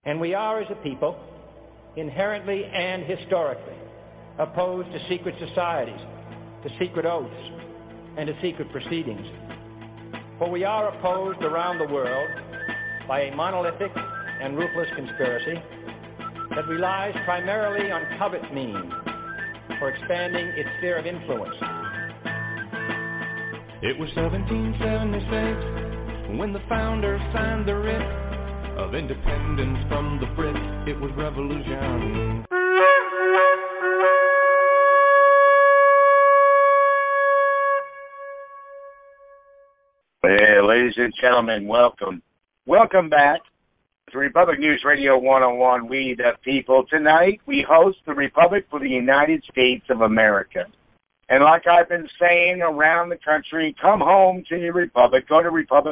And we are, as a people, inherently and historically opposed to secret societies, to secret oaths, and to secret proceedings. For we are opposed around the world by a monolithic and ruthless conspiracy that relies primarily on covert means for expanding its sphere of influence. It was 1776 when the founders signed the writ of independence from the Brits. It was revolution. Hey, ladies and gentlemen, welcome. Welcome back to Republic News Radio 101, We the People. Tonight, we host the Republic for the United States of America. And like I've been saying around the country, come home to your Republic. Go to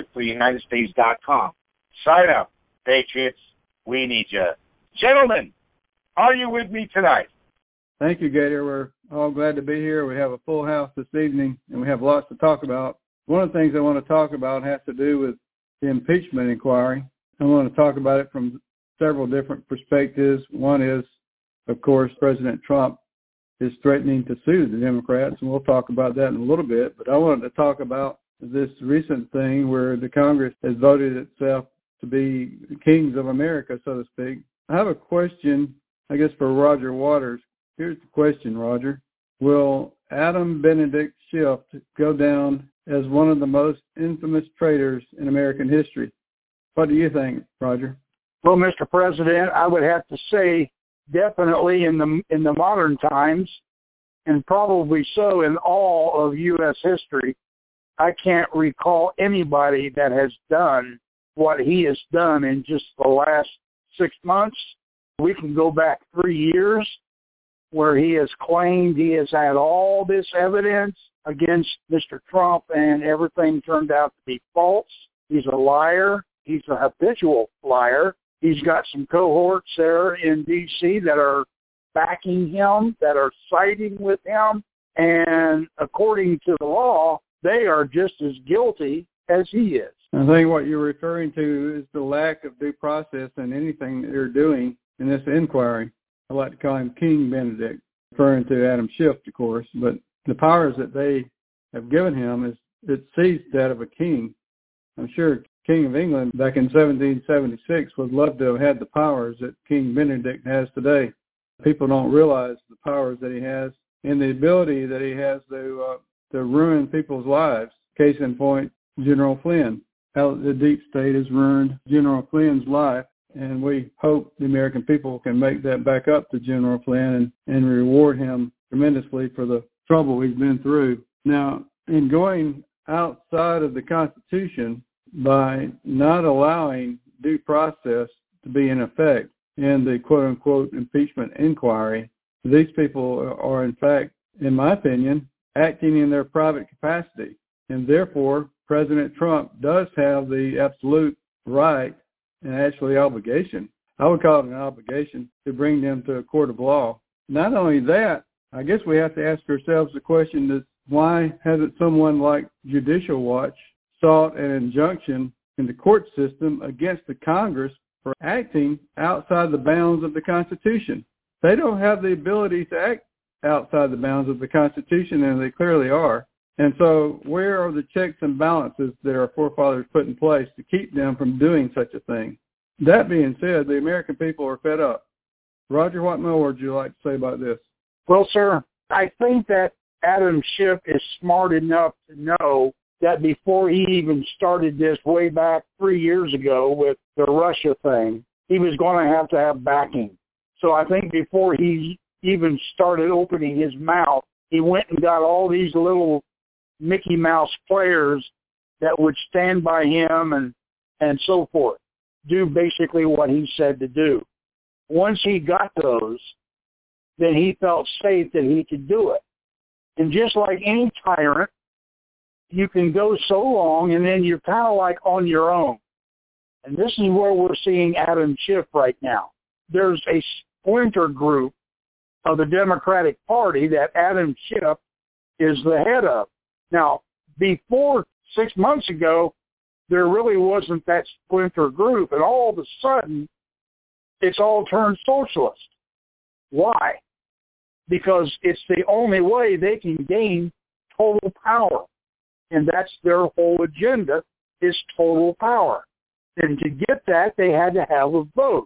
republicfortheunitedstates.com. Sign up. Patriots, we need you. Gentlemen, are you with me tonight? Thank you, Gator. We're all glad to be here. We have a full house this evening, and we have lots to talk about. One of the things I want to talk about has to do with the impeachment inquiry. I want to talk about it from several different perspectives. One is, of course, President Trump is threatening to sue the Democrats, and we'll talk about that in a little bit. But I wanted to talk about this recent thing where the Congress has voted itself to be kings of America, so to speak. I have a question, I guess, for Roger Waters. Here's the question, Roger. Will Adam Benedict Schiff go down as one of the most infamous traitors in American history? What do you think, Roger? Well, Mr. President, I would have to say definitely in the modern times, and probably so in all of U.S. history. I can't recall anybody that has done what he has done in just the last 6 months. We can go back 3 years where he has claimed he has had all this evidence against Mr. Trump and everything turned out to be false. He's a liar. He's a habitual liar. He's got some cohorts there in D.C. that are backing him, that are siding with him, and according to the law, they are just as guilty as he is. I think what you're referring to is the lack of due process in anything that they're doing in this inquiry. I like to call him King Benedict, referring to Adam Schiff, of course, but the powers that they have given him it sees that of a king. I'm sure King of England back in 1776 would love to have had the powers that King Benedict has today. People don't realize the powers that he has and the ability that he has to ruin people's lives. Case in point, General Flynn. How the deep state has ruined General Flynn's life, and we hope the American people can make that back up to General Flynn and reward him tremendously for the trouble he's been through. Now, in going outside of the Constitution by not allowing due process to be in effect in the quote-unquote impeachment inquiry, these people are, in fact, in my opinion, acting in their private capacity, and therefore President Trump does have the absolute right and actually obligation, I would call it an obligation, to bring them to a court of law. Not only that, I guess we have to ask ourselves the question that why hasn't someone like Judicial Watch sought an injunction in the court system against the Congress for acting outside the bounds of the Constitution? They don't have the ability to act outside the bounds of the Constitution, and they clearly are. And so where are the checks and balances that our forefathers put in place to keep them from doing such a thing? That being said, the American people are fed up. Roger, what more would you like to say about this? Well, sir, I think that Adam Schiff is smart enough to know that before he even started this way back 3 years ago with the Russia thing, he was going to have backing. So I think before he even started opening his mouth, he went and got all these little Mickey Mouse players that would stand by him and so forth, do basically what he said to do. Once he got those, then he felt safe that he could do it. And just like any tyrant, you can go so long and then you're kind of like on your own. And this is where we're seeing Adam Schiff right now. There's a splinter group of the Democratic Party that Adam Schiff is the head of. Now, before 6 months ago, there really wasn't that splinter group, and all of a sudden, it's all turned socialist. Why? Because it's the only way they can gain total power. And that's their whole agenda, is total power. And to get that, they had to have a vote.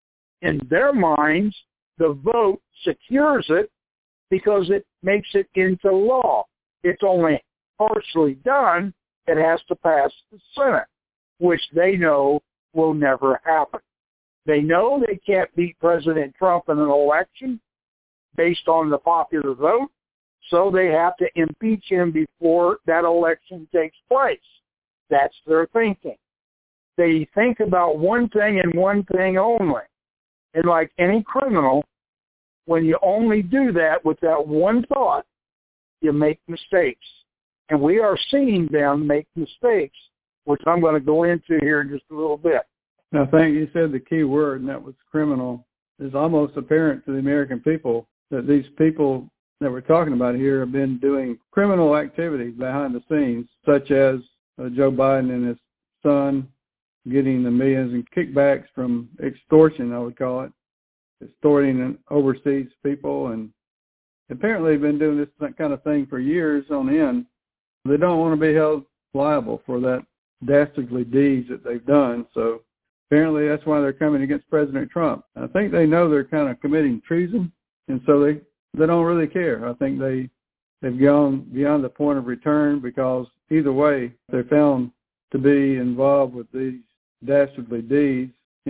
In their minds, the vote secures it because it makes it into law. It's only partially done. It has to pass the Senate, which they know will never happen. They know they can't beat President Trump in an election based on the popular vote, so they have to impeach him before that election takes place. That's their thinking. They think about one thing and one thing only. And like any criminal, when you only do that with that one thought, you make mistakes. And we are seeing them make mistakes, which I'm going to go into here in just a little bit. I think you said the key word, and that was criminal. It's almost apparent to the American people that these people that we're talking about here have been doing criminal activities behind the scenes, such as Joe Biden and his son getting the millions in kickbacks from extortion, I would call it, extorting overseas people. And apparently they've been doing this kind of thing for years on end. They don't want to be held liable for that dastardly deeds that they've done. So apparently that's why they're coming against President Trump. I think they know they're kind of committing treason, and so they don't really care. I think they've gone beyond the point of return, because either way, they're found to be involved with these dastardly deeds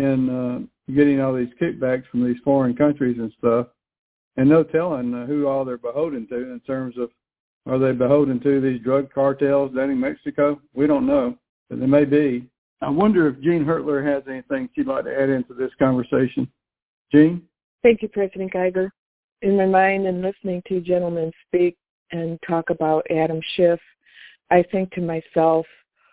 in getting all these kickbacks from these foreign countries and stuff. And no telling who all they're beholden to in terms of, are they beholden to these drug cartels down in Mexico? We don't know, but they may be. I wonder if Jean Hertler has anything she'd like to add into this conversation. Jean? Thank you, President Geiger. In my mind, and listening to gentlemen speak and talk about Adam Schiff, I think to myself,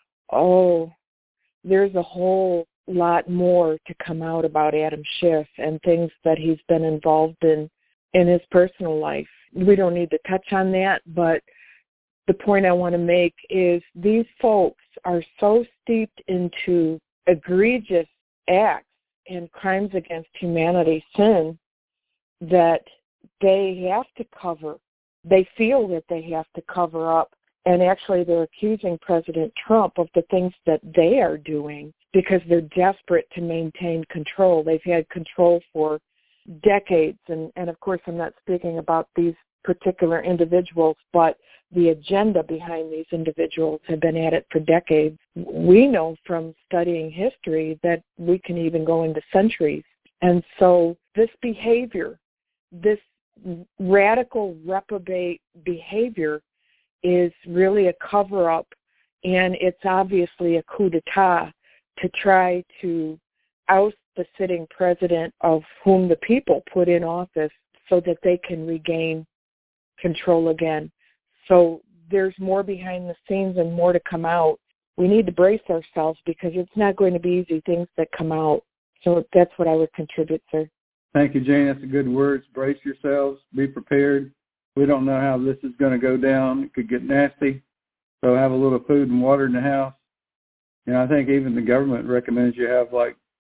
there's a whole lot more to come out about Adam Schiff and things that he's been involved in his personal life. We don't need to touch on that, but the point I want to make is these folks are so steeped into egregious acts and crimes against humanity, sin, that they have to cover. They feel that they have to cover up. And actually they're accusing President Trump of the things that they are doing because they're desperate to maintain control. They've had control for decades. And of course, I'm not speaking about these particular individuals, but the agenda behind these individuals have been at it for decades. We know from studying history that we can even go into centuries. And so this behavior, this radical reprobate behavior, is really a cover-up, and it's obviously a coup d'etat to try to oust the sitting president of whom the people put in office so that they can regain control again. So there's more behind the scenes and more to come out. We need to brace ourselves because it's not going to be easy things that come out. So that's what I would contribute, sir. Thank you, Jane. That's a good word. Brace yourselves. Be prepared. We don't know how this is going to go down. It could get nasty. So have a little food and water in the house. And I think even the government recommends you have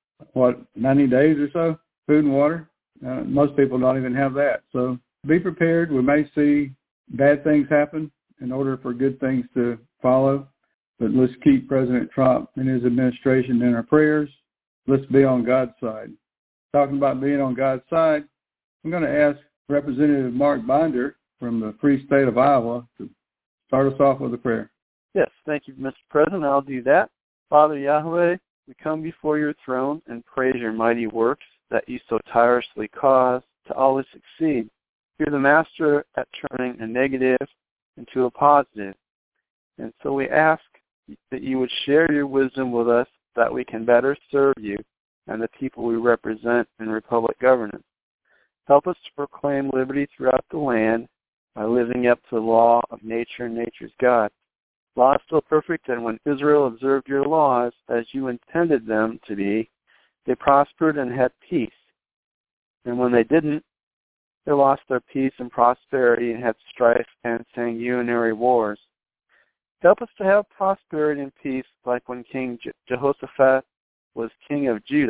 90 days or so, food and water. Most people don't even have that. So be prepared. We may see bad things happen in order for good things to follow. But let's keep President Trump and his administration in our prayers. Let's be on God's side. Talking about being on God's side, I'm going to ask Representative Mark Binder from the Free State of Iowa to start us off with a prayer. Yes, thank you, Mr. President. I'll do that. Father Yahweh, we come before your throne and praise your mighty works that you so tirelessly cause to always succeed. You're the master at turning a negative into a positive. And so we ask that you would share your wisdom with us that we can better serve you and the people we represent in republic governance. Help us to proclaim liberty throughout the land by living up to the law of nature and nature's God. Law is still perfect, and when Israel observed your laws as you intended them to be, they prospered and had peace. And when they didn't, they lost their peace and prosperity and had strife and sanguinary wars. Help us to have prosperity and peace like when King Jehoshaphat was king of Judah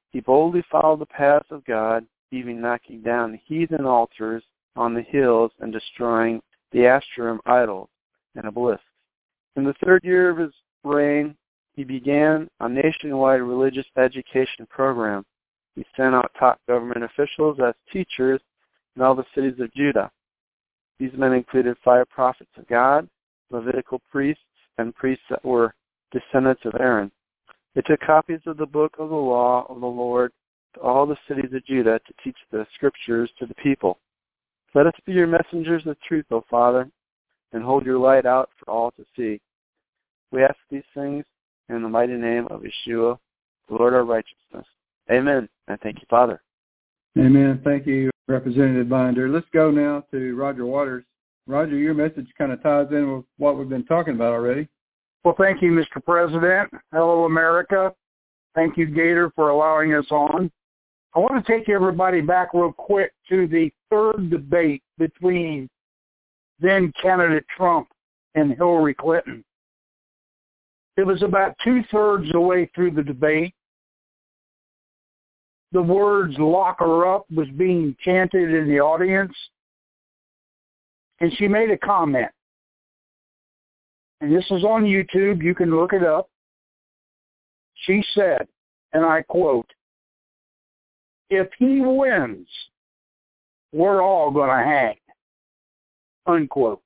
He boldly followed the paths of God, even knocking down heathen altars on the hills and destroying the Ashtoreth idols and obelisks. In the 3rd year of his reign, he began a nationwide religious education program. He sent out top government officials as teachers in all the cities of Judah. These men included 5 prophets of God, Levitical priests, and priests that were descendants of Aaron. They took copies of the book of the law of the Lord to all the cities of Judah to teach the scriptures to the people. Let us be your messengers of truth, O Father, and hold your light out for all to see. We ask these things in the mighty name of Yeshua, the Lord our righteousness. Amen. And thank you, Father. Amen. Thank you, Representative Binder. Let's go now to Roger Waters. Roger, your message kind of ties in with what we've been talking about already. Well, thank you, Mr. President. Hello, America. Thank you, Gator, for allowing us on. I want to take everybody back real quick to the 3rd debate between then-candidate Trump and Hillary Clinton. It was about 2/3 of the way through the debate. The words "lock her up" was being chanted in the audience, and she made a comment. And this is on YouTube. You can look it up. She said, and I quote, "If he wins, we're all going to hang," unquote.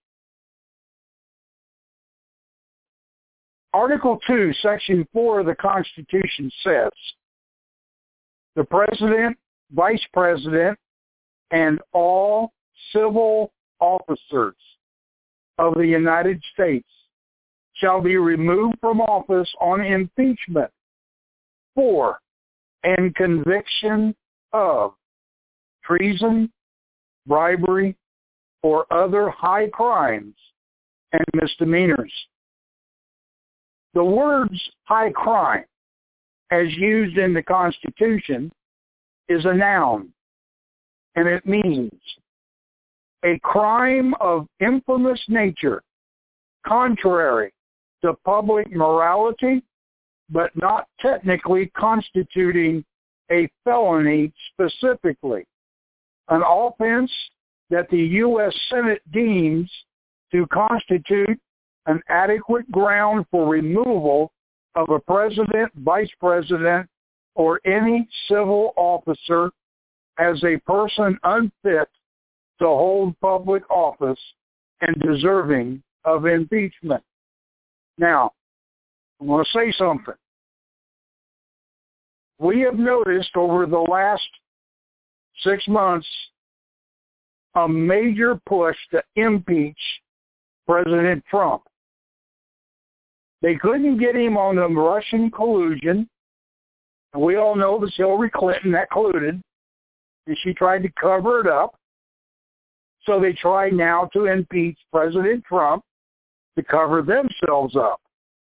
Article 2, Section 4 of the Constitution says, the President, Vice President, and all civil officers of the United States shall be removed from office on impeachment for and conviction of treason, bribery, or other high crimes and misdemeanors. The words high crime, as used in the Constitution, is a noun, and it means a crime of infamous nature, contrary to public morality, but not technically constituting a felony specifically, an offense that the U.S. Senate deems to constitute an adequate ground for removal of a president, vice president, or any civil officer as a person unfit to hold public office and deserving of impeachment. Now, I'm going to say something. We have noticed over the last 6 months a major push to impeach President Trump. They couldn't get him on the Russian collusion. We all know it was Hillary Clinton that colluded, and she tried to cover it up. So they try now to impeach President Trump to cover themselves up.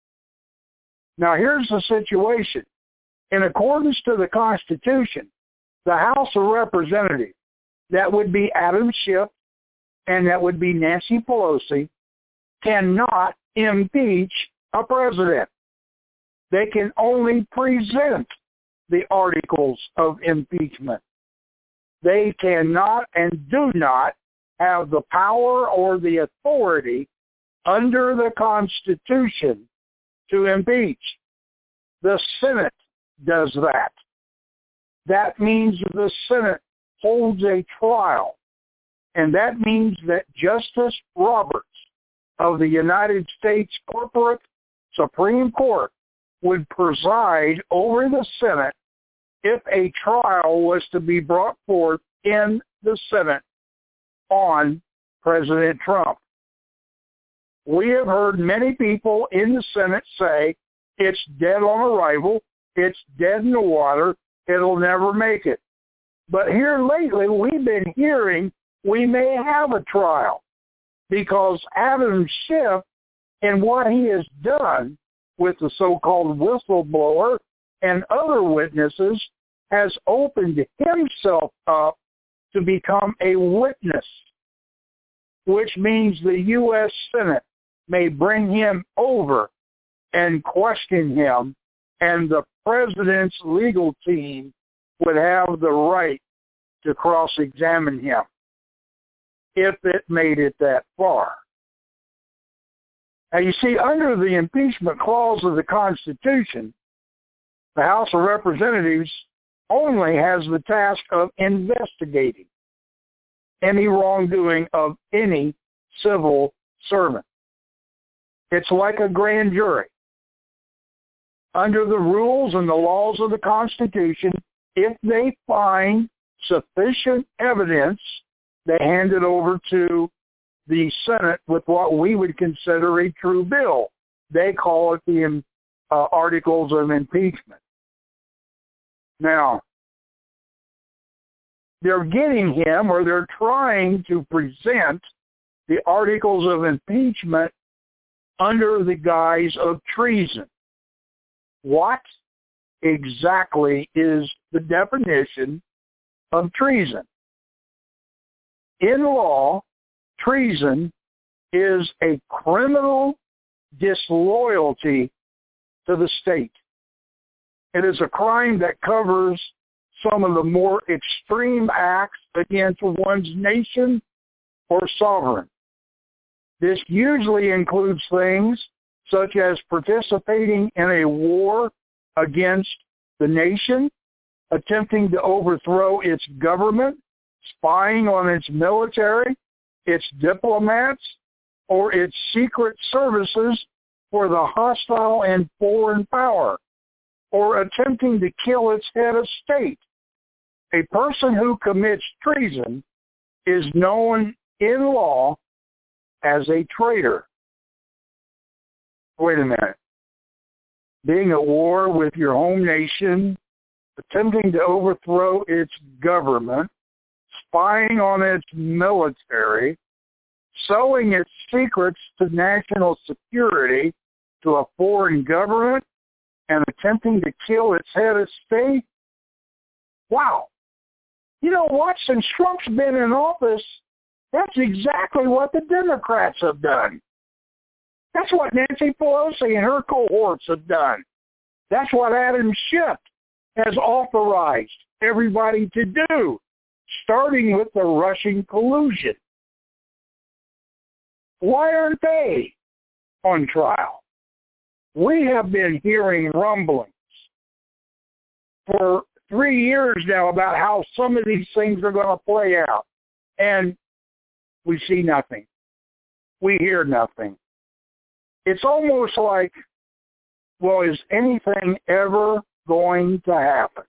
Now here's the situation. In accordance to the Constitution, the House of Representatives, that would be Adam Schiff and that would be Nancy Pelosi, cannot impeach a president. They can only present the articles of impeachment. They cannot and do not have the power or the authority under the Constitution to impeach. The Senate does that. That means the Senate holds a trial, and that means that Justice Roberts of the United States Corporate Supreme Court would preside over the Senate if a trial was to be brought forth in the Senate on President Trump. We have heard many people in the Senate say it's dead on arrival, it's dead in the water, it'll never make it. But here lately we've been hearing we may have a trial because Adam Schiff and what he has done with the so-called whistleblower and other witnesses has opened himself up to become a witness, which means the U.S. Senate may bring him over and question him, and the president's legal team would have the right to cross-examine him if it made it that far. Now, you see, under the impeachment clause of the Constitution, the House of Representatives only has the task of investigating any wrongdoing of any civil servant. It's like a grand jury. Under the rules and the laws of the Constitution, if they find sufficient evidence, they hand it over to the Senate with what we would consider a true bill. They call it the Articles of Impeachment. Now, they're getting him, or they're trying to present the Articles of Impeachment under the guise of treason. What exactly is the definition of treason? In law, treason is a criminal disloyalty to the state. It is a crime that covers some of the more extreme acts against one's nation or sovereign. This usually includes things such as participating in a war against the nation, attempting to overthrow its government, spying on its military, its diplomats, or its secret services for the hostile and foreign power, or attempting to kill its head of state. A person who commits treason is known in law as a traitor. Wait a minute. Being at war with your home nation, attempting to overthrow its government, spying on its military, selling its secrets to national security to a foreign government, and attempting to kill its head of state? Wow. You know what? Since Trump's been in office, that's exactly what the Democrats have done. That's what Nancy Pelosi and her cohorts have done. That's what Adam Schiff has authorized everybody to do, starting with the Russian collusion. Why aren't they on trial? We have been hearing rumblings for 3 years now about how some of these things are going to play out, and we see nothing. We hear nothing. It's almost like, well, is anything ever going to happen?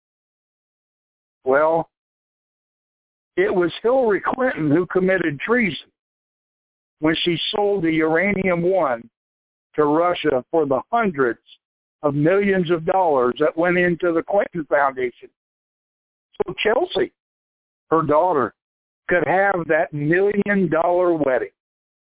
Well, it was Hillary Clinton who committed treason when she sold the uranium-1 to Russia for the hundreds of millions of dollars that went into the Clinton Foundation. So Chelsea, her daughter, could have that $1 million wedding.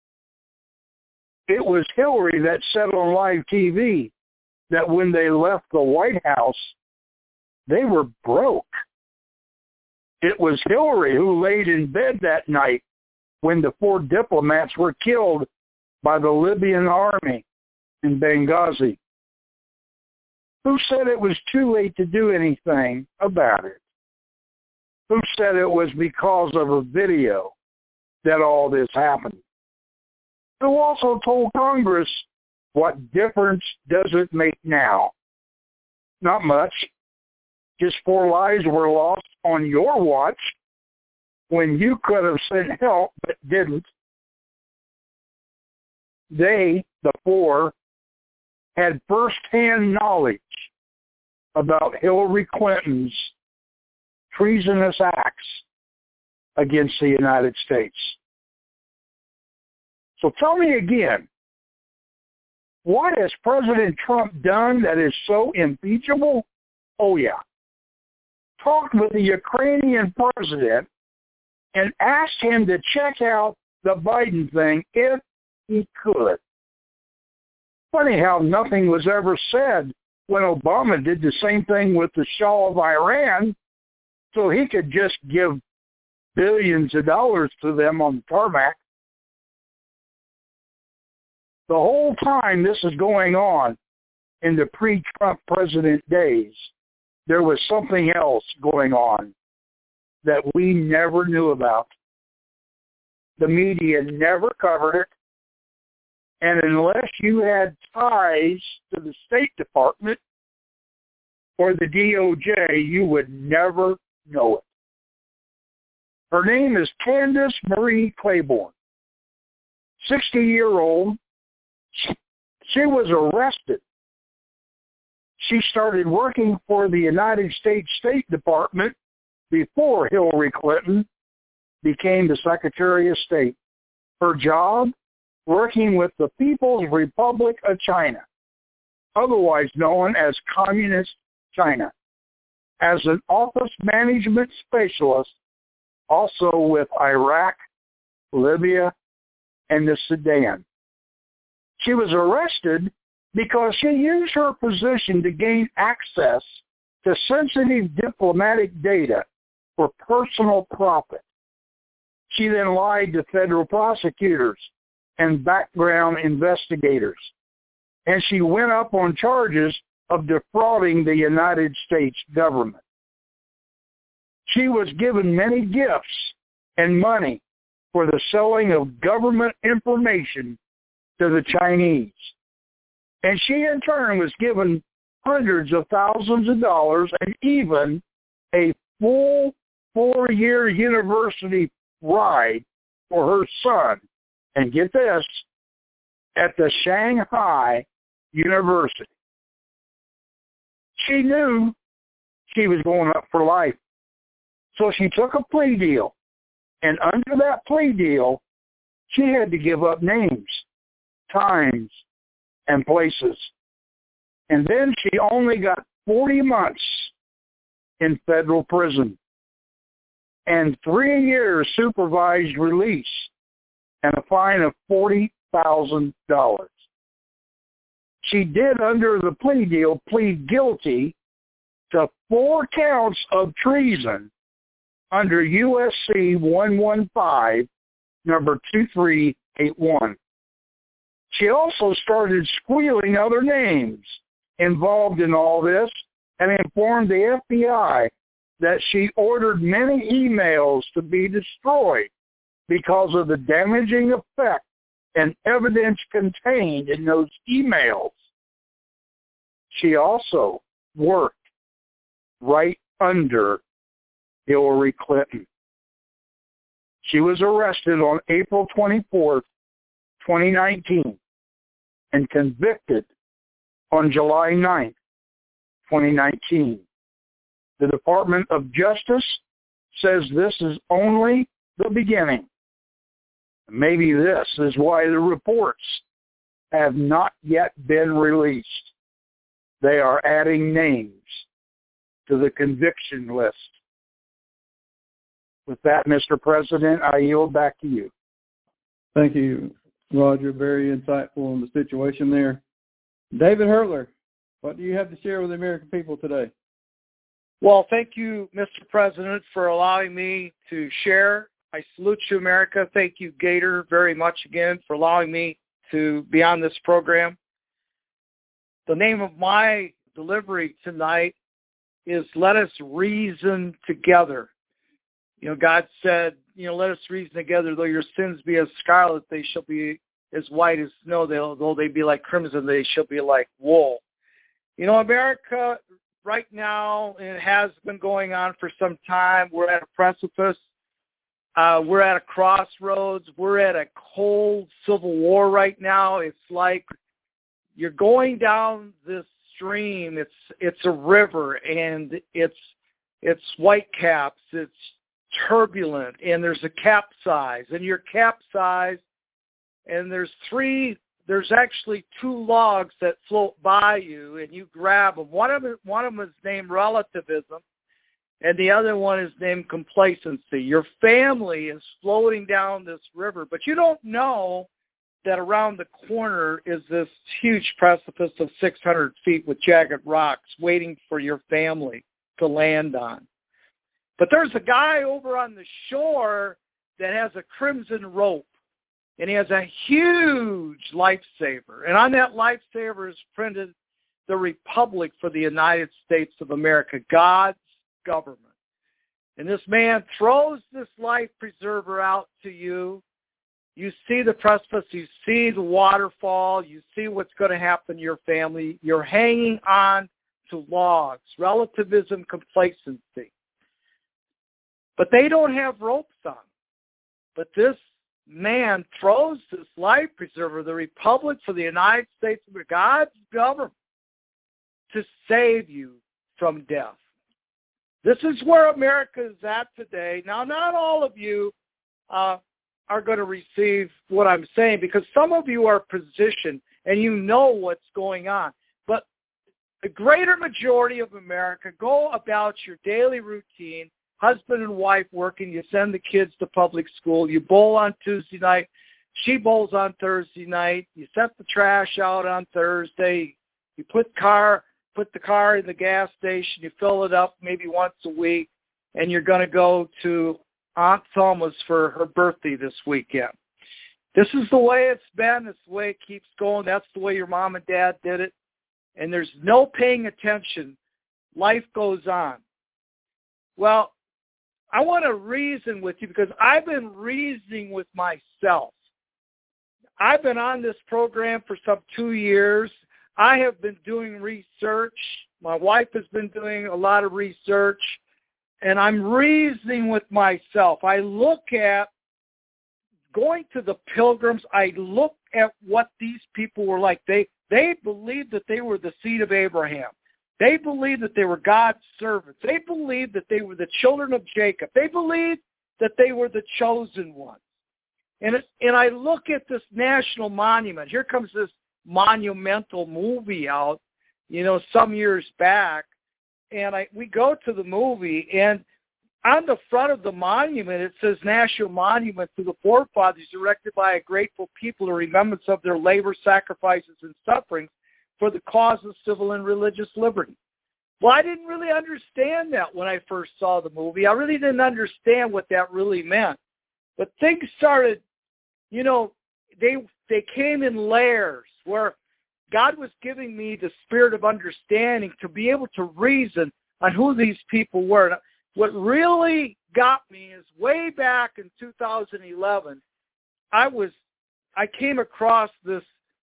It was Hillary that said on live TV that when they left the White House, they were broke. It was Hillary who laid in bed that night when the 4 diplomats were killed by the Libyan army in Benghazi. Who said it was too late to do anything about it? Who said it was because of a video that all this happened? Who also told Congress, what difference does it make now? Not much. Just 4 lives were lost on your watch when you could have sent help but didn't. They, the 4, had first-hand knowledge about Hillary Clinton's treasonous acts against the United States. So tell me again, what has President Trump done that is so impeachable? Oh, yeah. Talked with the Ukrainian president and asked him to check out the Biden thing if he could. Funny how nothing was ever said when Obama did the same thing with the Shah of Iran, so he could just give billions of dollars to them on the tarmac. The whole time this is going on in the pre-Trump president days, there was something else going on that we never knew about. The media never covered it. And unless you had ties to the State Department or the DOJ, you would never know it. Her name is Candace Marie Claiborne, 60-year-old. She was arrested. She started working for the United States State Department before Hillary Clinton became the Secretary of State. Her job, working with the People's Republic of China, otherwise known as Communist China, as an office management specialist, also with Iraq, Libya, and the Sudan. She was arrested because she used her position to gain access to sensitive diplomatic data for personal profit. She then lied to federal prosecutors and background investigators, and she went up on charges of defrauding the United States government. She was given many gifts and money for the selling of government information to the Chinese. And she, in turn, was given hundreds of thousands of dollars and even a full 4-year university ride for her son. And get this, at the Shanghai University. She knew she was going up for life. So she took a plea deal. And under that plea deal, she had to give up names, times, and places. And then she only got 40 months in federal prison and 3 years supervised release and a fine of $40,000. She did, under the plea deal, plead guilty to 4 counts of treason under USC 115, number 2381. She also started squealing other names involved in all this and informed the FBI that she ordered many emails to be destroyed because of the damaging effect and evidence contained in those emails. She also worked right under Hillary Clinton. She was arrested on April 24th, 2019, and convicted on July 9th, 2019. The Department of Justice says this is only the beginning. Maybe this is why the reports have not yet been released. They are adding names to the conviction list. With that, Mr. President, I yield back to you. Thank you, Roger. Very insightful on the situation there. David Hurtler, what do you have to share with the American people today? Well, thank you, Mr. President, for allowing me to share. I salute you, America. Thank you, Gator, very much again for allowing me to be on this program. The name of my delivery tonight is Let Us Reason Together. You know, God said, let us reason together. Though your sins be as scarlet, they shall be as white as snow. Though they be like crimson, they shall be like wool. America right now, it has been going on for some time. We're at a precipice. We're at a crossroads. We're at a cold civil war right now. It's like you're going down this stream. It's a river, and it's white caps. It's turbulent, and there's a capsize, and you're capsized, and there's actually 2 logs that float by you, and you grab them. One of them is named relativism, and the other one is named complacency. Your family is floating down this river, but you don't know that around the corner is this huge precipice of 600 feet with jagged rocks waiting for your family to land on. But there's a guy over on the shore that has a crimson rope, and he has a huge lifesaver. And on that lifesaver is printed the Republic for the United States of America, God's government. And this man throws this life preserver out to you. You see the precipice, you see the waterfall, you see what's going to happen to your family. You're hanging on to logs, relativism, complacency. But they don't have ropes on. But this man throws this life preserver, the Republic for the United States of God's government, to save you from death. This is where America is at today. Now, not all of you are going to receive what I'm saying, because some of you are positioned and you know what's going on. But the greater majority of America go about your daily routine, husband and wife working, you send the kids to public school, you bowl on Tuesday night, she bowls on Thursday night, you set the trash out on Thursday, you put the car in the gas station, you fill it up maybe once a week, and you're going to go to Aunt Thelma's for her birthday this weekend. This is the way it's been. It's the way it keeps going. That's the way your mom and dad did it. And there's no paying attention. Life goes on. Well, I want to reason with you because I've been reasoning with myself. I've been on this program for some 2 years. I have been doing research. My wife has been doing a lot of research. And I'm reasoning with myself. I look at going to the Pilgrims. I look at what these people were like. They believed that they were the seed of Abraham. They believed that they were God's servants. They believed that they were the children of Jacob. They believed that they were the chosen ones. And I look at this national monument. Here comes this monumental movie out, some years back. And we go to the movie, and on the front of the monument, it says National Monument to the Forefathers, erected by a grateful people in remembrance of their labor, sacrifices, and sufferings for the cause of civil and religious liberty. Well, I didn't really understand that when I first saw the movie. I really didn't understand what that really meant. But things started, they came in layers where God was giving me the spirit of understanding to be able to reason on who these people were. What really got me is way back in 2011, I came across this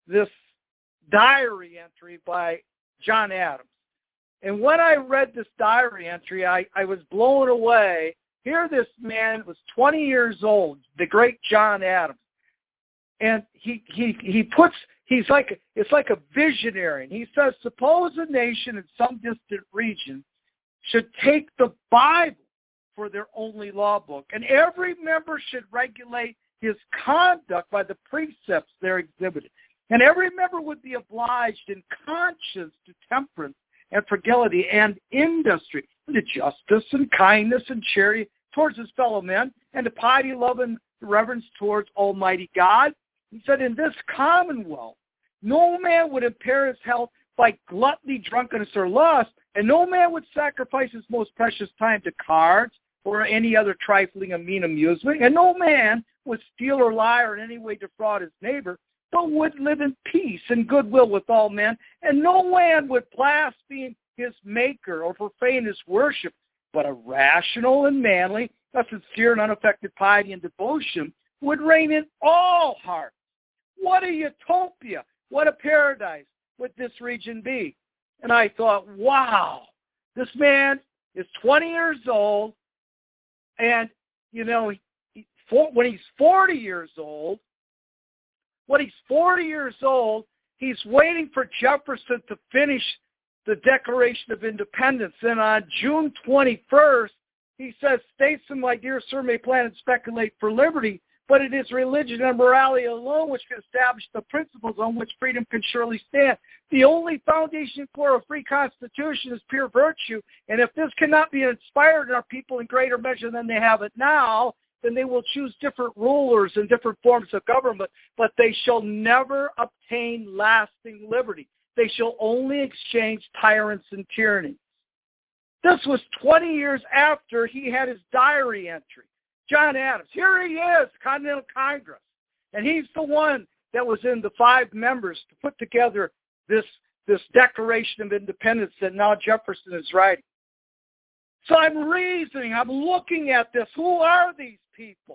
diary entry by John Adams. And when I read this diary entry, I was blown away. Here this man was 20 years old, the great John Adams. And it's like a visionary. And he says, suppose a nation in some distant region should take the Bible for their only law book, and every member should regulate his conduct by the precepts there exhibited. And every member would be obliged in conscience to temperance and frugality and industry, and to justice and kindness and charity towards his fellow men, and to piety, love, and reverence towards Almighty God. He said, in this commonwealth, no man would impair his health by gluttony, drunkenness, or lust, and no man would sacrifice his most precious time to cards or any other trifling and mean amusement, and no man would steal or lie or in any way defraud his neighbor, but would live in peace and goodwill with all men, and no man would blaspheme his Maker or profane his worship, but a rational and manly, a sincere and unaffected piety and devotion would reign in all hearts. What a utopia! What a paradise would this region be? And I thought, wow, this man is 20 years old, and, when he's 40 years old, he's waiting for Jefferson to finish the Declaration of Independence. And on June 21st, he says, statesmen, my dear sir, may plan and speculate for liberty, but it is religion and morality alone which can establish the principles on which freedom can surely stand. The only foundation for a free constitution is pure virtue, and if this cannot be inspired in our people in greater measure than they have it now, then they will choose different rulers and different forms of government, but they shall never obtain lasting liberty. They shall only exchange tyrants and tyranny. This was 20 years after he had his diary entry. John Adams, here he is, Continental Congress. And he's the one that was in the 5 members to put together this this Declaration of Independence that now Jefferson is writing. So I'm reasoning, I'm looking at this. Who are these people?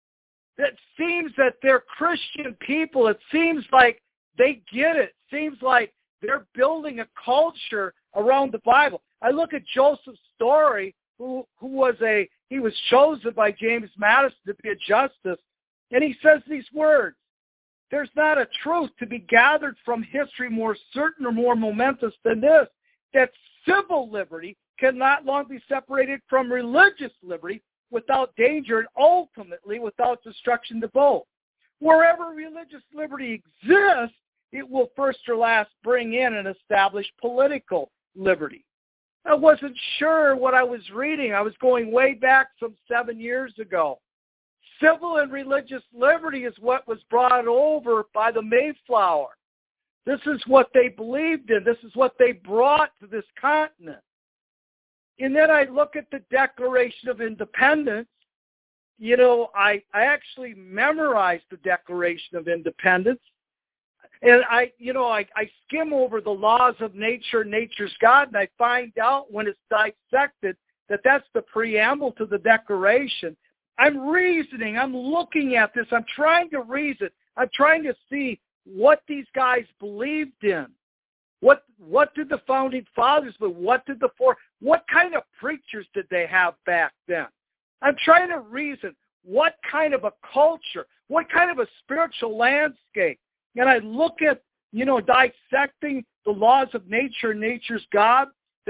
It seems that they're Christian people. It seems like they get it. It seems like they're building a culture around the Bible. I look at Joseph Story, who was chosen by James Madison to be a justice, and he says these words: "There's not a truth to be gathered from history more certain or more momentous than this, that civil liberty cannot long be separated from religious liberty without danger and ultimately without destruction to both. Wherever religious liberty exists, it will first or last bring in and establish political liberty." I wasn't sure what I was reading. I was going way back some 7 years ago. Civil and religious liberty is what was brought over by the Mayflower. This is what they believed in. This is what they brought to this continent. And then I look at the Declaration of Independence. You know, I actually memorized the Declaration of Independence. And I skim over the laws of nature, nature's God, and I find out when it's dissected that that's the preamble to the Declaration. I'm reasoning. I'm looking at this. I'm trying to reason. I'm trying to see what these guys believed in. What did the founding fathers believe? What kind of preachers did they have back then? I'm trying to reason what kind of a culture, what kind of a spiritual landscape. And I look at, dissecting the laws of nature, nature's God,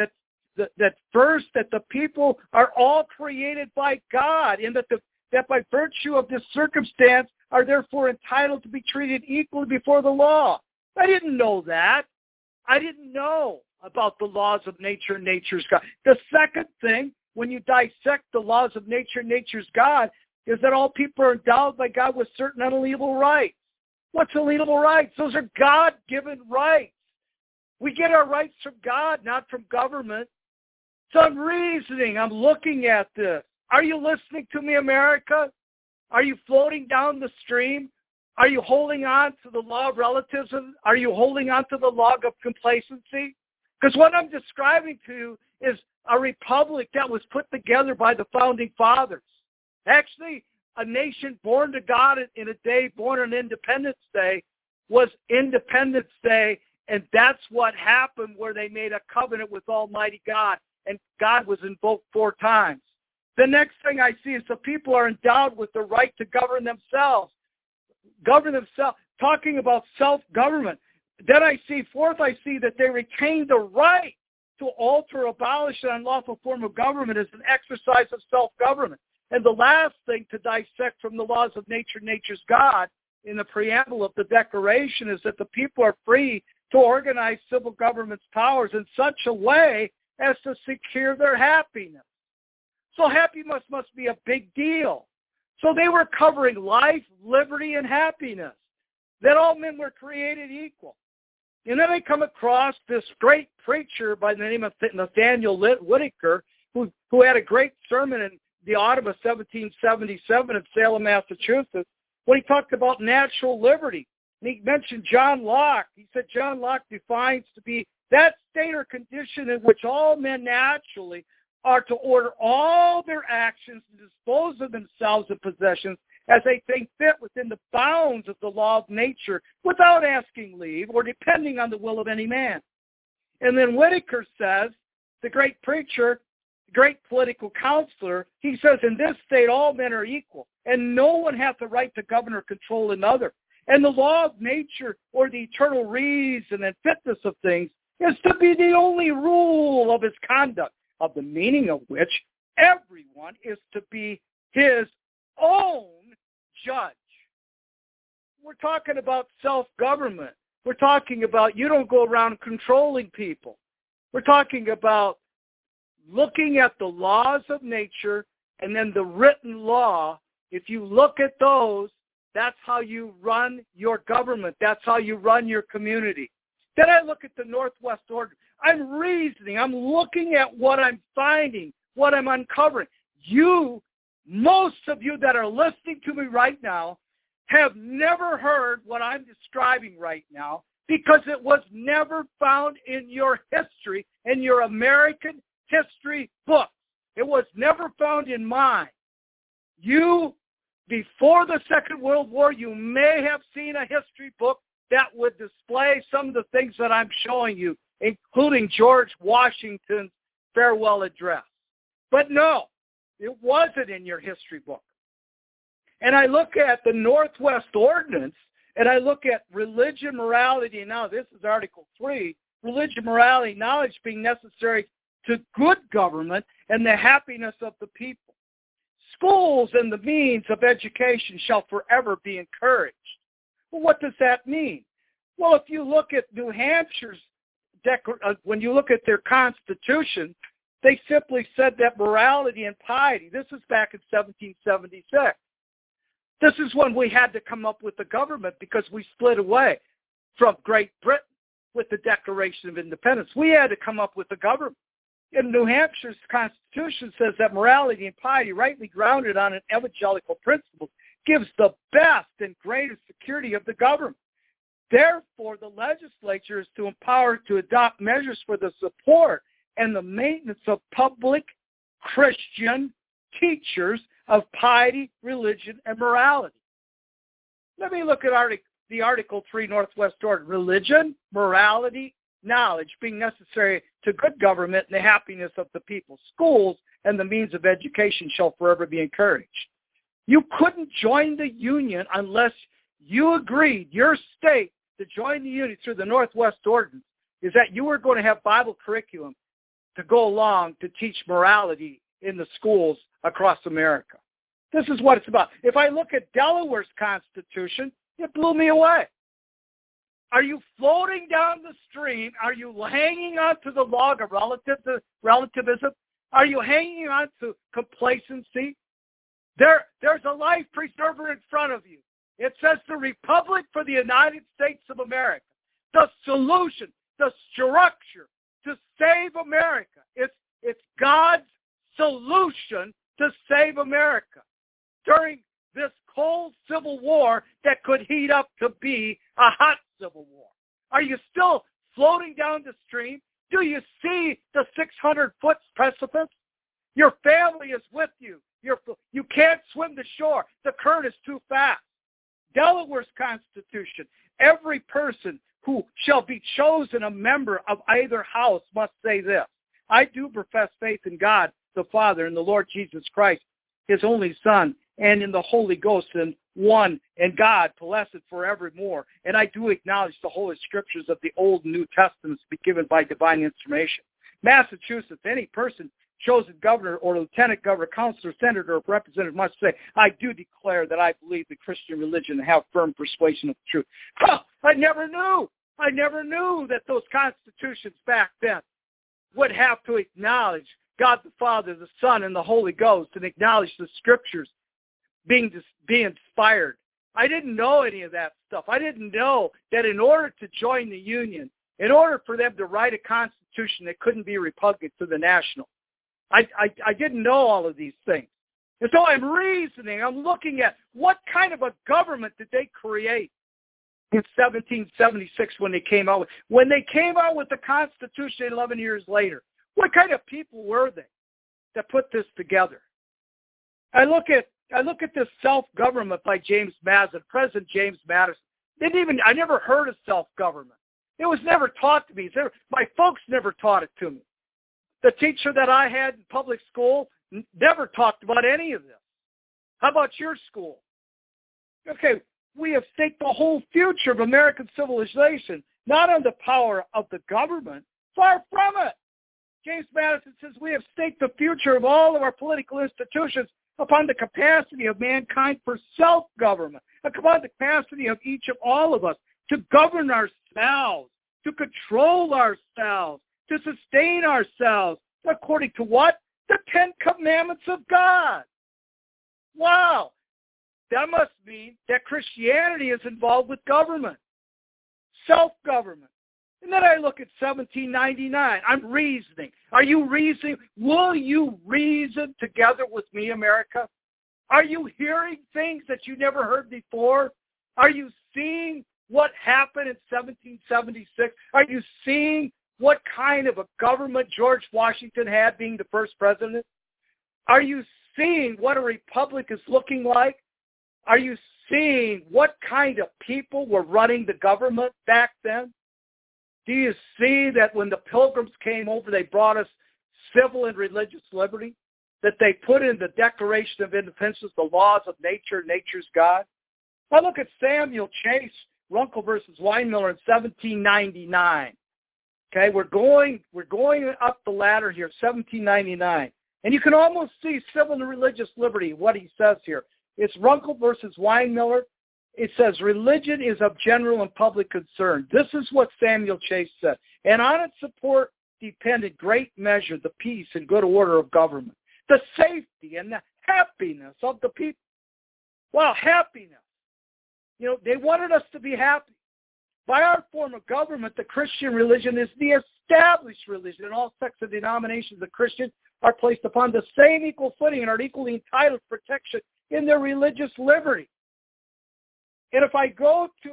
that first, that the people are all created by God, and that by virtue of this circumstance are therefore entitled to be treated equally before the law. I didn't know that. I didn't know about the laws of nature and nature's God. The second thing, when you dissect the laws of nature, nature's God, is that all people are endowed by God with certain unalienable rights. What's alienable rights? Those are God-given rights. We get our rights from God, not from government. So I'm reasoning. I'm looking at this. Are you listening to me, America? Are you floating down the stream? Are you holding on to the law of relativism? Are you holding on to the law of complacency? Because what I'm describing to you is a republic that was put together by the founding fathers. Actually, a nation born to God in a day, born on Independence Day, was Independence Day, and that's what happened where they made a covenant with Almighty God, and God was invoked 4 times. The next thing I see is the people are endowed with the right to govern themselves, talking about self-government. Then I see that they retain the right to alter, abolish an unlawful form of government as an exercise of self-government. And the last thing to dissect from the laws of nature, nature's God, in the preamble of the Declaration, is that the people are free to organize civil government's powers in such a way as to secure their happiness. So happiness must be a big deal. So they were covering life, liberty, and happiness, that all men were created equal. And then I come across this great preacher by the name of Nathaniel Whitaker, who had a great sermon in the autumn of 1777 in Salem, Massachusetts, when he talked about natural liberty. And he mentioned John Locke. He said John Locke defines to be that state or condition in which all men naturally are to order all their actions and dispose of themselves and possessions as they think fit within the bounds of the law of nature without asking leave or depending on the will of any man. And then Whitaker says, the great preacher, great political counselor, he says, in this state all men are equal, and no one hath the right to govern or control another. And the law of nature, or the eternal reason and fitness of things, is to be the only rule of his conduct, of the meaning of which everyone is to be his own judge. We're talking about self-government. We're talking about you don't go around controlling people. We're talking about looking at the laws of nature and then the written law. If you look at those, that's how you run your government. That's how you run your community. Then I look at the Northwest Order. I'm reasoning. I'm looking at what I'm finding, what I'm uncovering. Most of you that are listening to me right now, have never heard what I'm describing right now, because it was never found in your history, in your American history book. It was never found in mine. You, before the Second World War, you may have seen a history book that would display some of the things that I'm showing you, including George Washington's farewell address. But no, it wasn't in your history book. And I look at the Northwest Ordinance, and I look at religion, morality, and now this is Article 3, religion, morality, knowledge being necessary to good government and the happiness of the people. Schools and the means of education shall forever be encouraged. Well, what does that mean? Well, if you look at New Hampshire's, when you look at their Constitution, they simply said that morality and piety, this is back in 1776. This is when we had to come up with the government because we split away from Great Britain with the Declaration of Independence. We had to come up with the government. And New Hampshire's Constitution says that morality and piety, rightly grounded on an evangelical principle, gives the best and greatest security of the government. Therefore, the legislature is to empower to adopt measures for the support and the maintenance of public Christian teachers of piety, religion, and morality. Let me look at the Article 3 Northwest Order. Religion, morality, knowledge being necessary to good government and the happiness of the people. Schools and the means of education shall forever be encouraged. You couldn't join the Union unless you agreed, your state, to join the Union through the Northwest Ordinance, is that you were going to have Bible curriculum to go along to teach morality in the schools across America. This is what it's about. If I look at Delaware's Constitution, it blew me away. Are you floating down the stream? Are you hanging on to the log of relativism? Are you hanging on to complacency? There's a life preserver in front of you. It says the Republic for the United States of America. The solution, the structure to save America. It's God's solution to save America during this cold civil war that could heat up to be a hot civil war. Are you still floating down the stream? Do you see the 600-foot precipice? Your family is with you. You can't swim the shore. The current is too fast. Delaware's Constitution, every person who shall be chosen a member of either house must say this: I do profess faith in God, the Father, and the Lord Jesus Christ, his only Son, and in the Holy Ghost, and one, and God, blessed forevermore. And I do acknowledge the Holy Scriptures of the Old and New Testaments to be given by divine inspiration. Massachusetts, any person chosen governor or lieutenant governor, counselor, senator, or representative must say, I do declare that I believe the Christian religion and have firm persuasion of the truth. I never knew that those constitutions back then would have to acknowledge God the Father, the Son, and the Holy Ghost, and acknowledge the Scriptures being inspired. I didn't know any of that stuff. I didn't know that in order to join the Union, in order for them to write a constitution that couldn't be repugnant to the national, I didn't know all of these things. And so I'm reasoning, I'm looking at what kind of a government did they create in 1776 when they came out with the Constitution 11 years later. What kind of people were they that put this together? I look at this self-government by James Madison, President James Madison. I never heard of self-government. It was never taught to me. My folks never taught it to me. The teacher that I had in public school never talked about any of this. How about your school? Okay, we have staked the whole future of American civilization, not on the power of the government, far from it. James Madison says we have staked the future of all of our political institutions upon the capacity of mankind for self-government, upon the capacity of each of all of us to govern ourselves, to control ourselves, to sustain ourselves, according to what? The 10 Commandments of God. Wow. That must mean that Christianity is involved with government, self-government. And then I look at 1799. I'm reasoning. Are you reasoning? Will you reason together with me, America? Are you hearing things that you never heard before? Are you seeing what happened in 1776? Are you seeing what kind of a government George Washington had being the first president? Are you seeing what a republic is looking like? Are you seeing what kind of people were running the government back then? Do you see that when the Pilgrims came over, they brought us civil and religious liberty? That they put in the Declaration of Independence the laws of nature, nature's God? Now look at Samuel Chase, Runkle versus Weinmiller in 1799. Okay, we're going up the ladder here, 1799. And you can almost see civil and religious liberty, what he says here. It's Runkle versus Weinmiller. It says, religion is of general and public concern. This is what Samuel Chase said. And on its support depended great measure the peace and good order of government, the safety and the happiness of the people. Well, happiness. You know, they wanted us to be happy. By our form of government, the Christian religion is the established religion, and all sects and denominations of Christians are placed upon the same equal footing and are equally entitled to protection in their religious liberty. And if I go to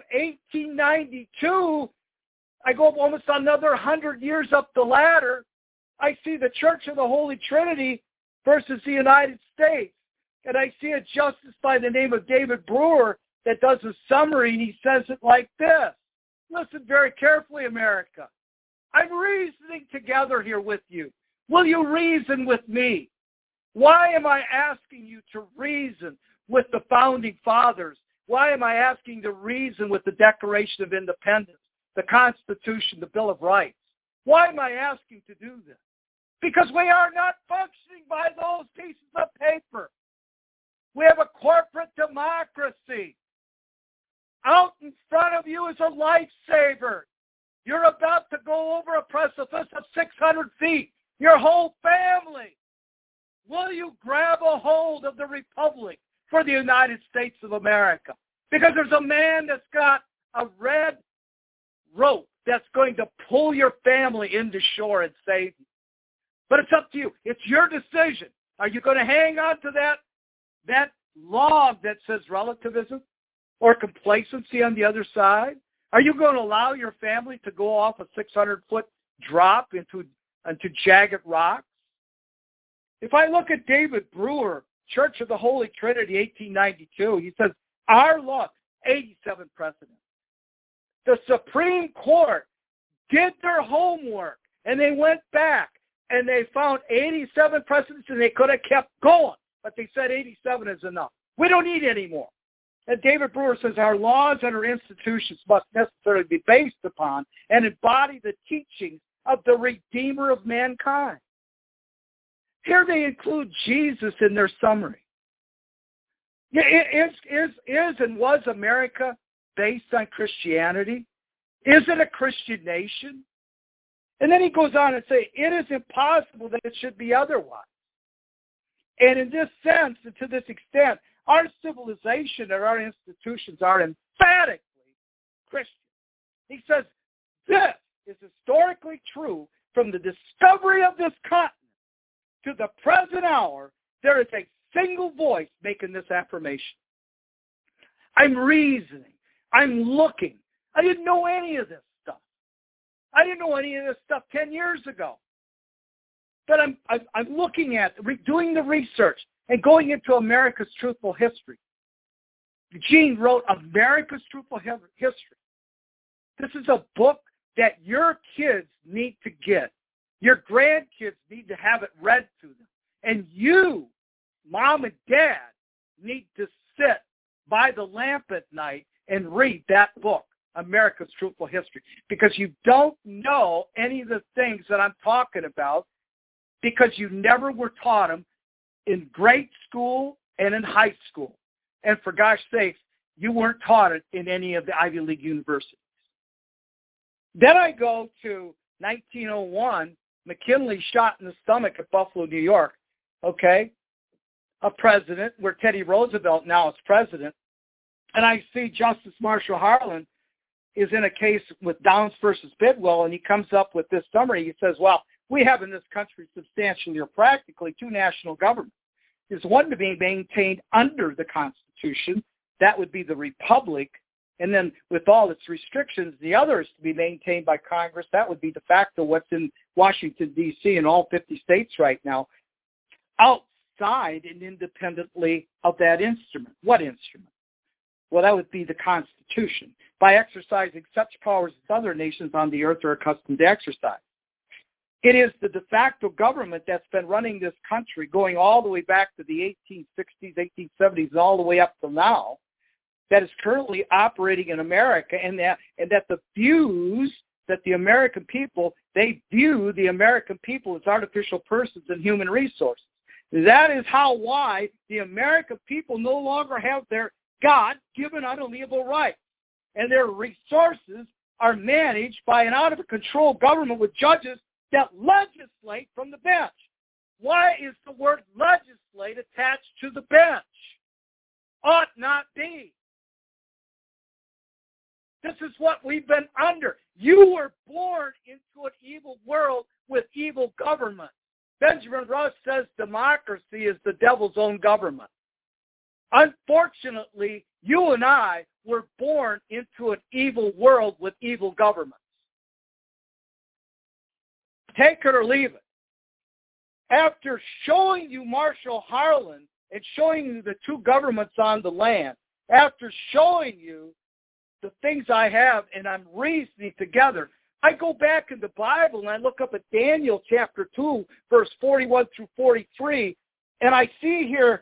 1892, I go almost another 100 years up the ladder, I see the Church of the Holy Trinity versus the United States. And I see a justice by the name of David Brewer that does a summary, and he says it like this. Listen very carefully, America. I'm reasoning together here with you. Will you reason with me? Why am I asking you to reason with the Founding Fathers? Why am I asking to reason with the Declaration of Independence, the Constitution, the Bill of Rights? Why am I asking to do this? Because we are not functioning by those pieces of paper. We have a corporate democracy. Out in front of you is a lifesaver. You're about to go over a precipice of 600 feet. Your whole family. Will you grab a hold of the Republic for the United States of America? Because there's a man that's got a red rope that's going to pull your family into shore and save you. But it's up to you. It's your decision. Are you going to hang on to that log that says relativism or complacency on the other side? Are you going to allow your family to go off a 600-foot drop into jagged rocks? If I look at David Brewer, Church of the Holy Trinity, 1892, he says, our law, 87 precedents. The Supreme Court did their homework, and they went back, and they found 87 precedents, and they could have kept going. But they said 87 is enough. We don't need any more. And David Brewer says our laws and our institutions must necessarily be based upon and embody the teachings of the Redeemer of mankind. Here they include Jesus in their summary. Is and was America based on Christianity? Is it a Christian nation? And then he goes on and says, it is impossible that it should be otherwise. And in this sense, and to this extent, our civilization and our institutions are emphatically Christian. He says, this is historically true from the discovery of this continent to the present hour. There is a single voice making this affirmation. I'm reasoning. I'm looking. I didn't know any of this stuff. I didn't know any of this stuff 10 years ago. But I'm looking at, doing the research and going into America's Truthful History. Gene wrote America's Truthful History. This is a book that your kids need to get. Your grandkids need to have it read to them. And you, mom and dad, need to sit by the lamp at night and read that book, America's Truthful History, because you don't know any of the things that I'm talking about because you never were taught them in grade school and in high school. And for gosh sakes, you weren't taught it in any of the Ivy League universities. Then I go to 1901, McKinley shot in the stomach at Buffalo, New York, okay? A president, where Teddy Roosevelt now is president. And I see Justice Marshall Harlan is in a case with Downs versus Bidwell, and he comes up with this summary. He says, well, we have in this country substantially or practically two national governments. There's one to be maintained under the Constitution. That would be the Republic, And then with all its restrictions, the other is to be maintained by Congress. That would be de facto what's in Washington, D.C. and all 50 states right now, outside and independently of that instrument. What instrument? Well, that would be the Constitution, by exercising such powers as other nations on the earth are accustomed to exercise. It is the de facto government that's been running this country going all the way back to the 1860s, 1870s, all the way up till now, that is currently operating in America, and that the views that the American people, they view the American people as artificial persons and human resources. That is why the American people no longer have their God-given unalienable rights, and their resources are managed by an out-of-control government with judges that legislate from the bench. Why is the word legislate attached to the bench? Ought not be. This is what we've been under. You were born into an evil world with evil government. Benjamin Rush says democracy is the devil's own government. Unfortunately, you and I were born into an evil world with evil governments. Take it or leave it. After showing you Marshall Harlan and showing you the two governments on the land, after showing you the things I have and I'm reasoning together, I go back in the Bible and I look up at Daniel chapter 2, verse 41 through 43, and I see here,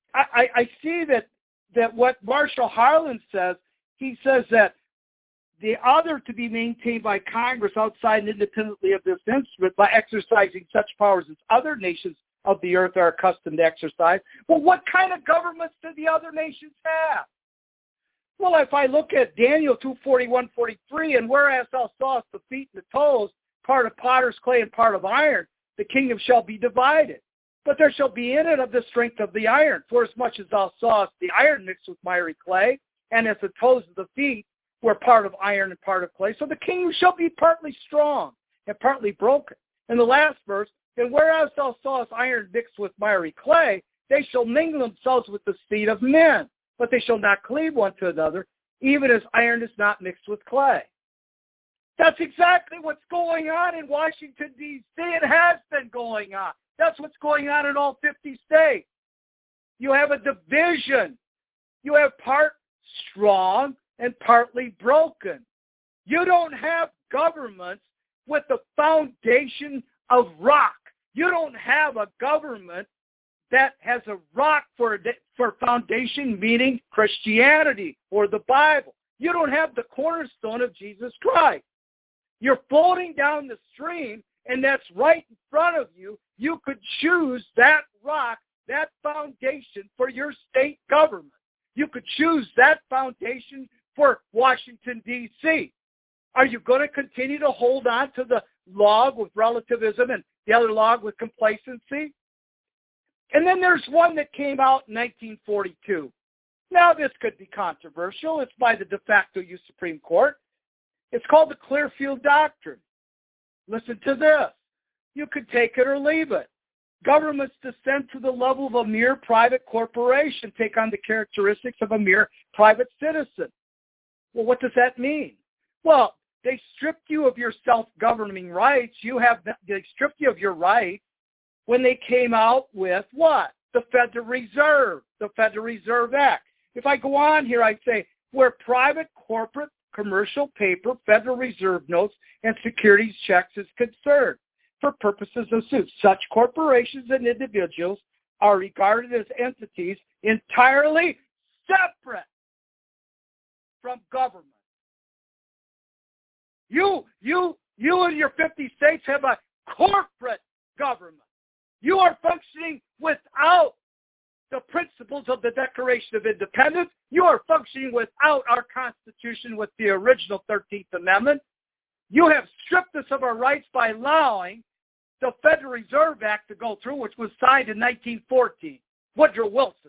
I see that what Marshall Harlan says, he says that the other to be maintained by Congress outside and independently of this instrument by exercising such powers as other nations of the earth are accustomed to exercise. Well, what kind of governments do the other nations have? Well, if I look at Daniel 2:41, 43, and whereas thou sawest the feet and the toes, part of potter's clay and part of iron, the kingdom shall be divided. But there shall be in it of the strength of the iron, for as much as thou sawest the iron mixed with miry clay, and as the toes of the feet were part of iron and part of clay. So the kingdom shall be partly strong and partly broken. In the last verse, and whereas thou sawest iron mixed with miry clay, they shall mingle themselves with the seed of men, but they shall not cleave one to another, even as iron is not mixed with clay. That's exactly what's going on in Washington, D.C. It has been going on. That's what's going on in all 50 states. You have a division. You have part strong and partly broken. You don't have governments with the foundation of rock. You don't have a government that has a rock for foundation, meaning Christianity or the Bible. You don't have the cornerstone of Jesus Christ. You're floating down the stream, and that's right in front of you. You could choose that rock, that foundation for your state government. You could choose that foundation for Washington, D.C. Are you going to continue to hold on to the log with relativism and the other log with complacency? And then there's one that came out in 1942. Now this could be controversial. It's by the de facto U Supreme Court. It's called the Clearfield Doctrine. Listen to this. You could take it or leave it. Governments descend to the level of a mere private corporation, take on the characteristics of a mere private citizen. Well, what does that mean? Well, they stripped you of your self-governing rights. They stripped you of your rights when they came out with what? The Federal Reserve, the Federal Reserve Act. If I go on here, I'd say where private, corporate, commercial paper, Federal Reserve notes, and securities checks is concerned for purposes of suit. Such corporations and individuals are regarded as entities entirely separate from government. You and your 50 states have a corporate government. You are functioning without the principles of the Declaration of Independence. You are functioning without our Constitution with the original 13th Amendment. You have stripped us of our rights by allowing the Federal Reserve Act to go through, which was signed in 1914. Woodrow Wilson.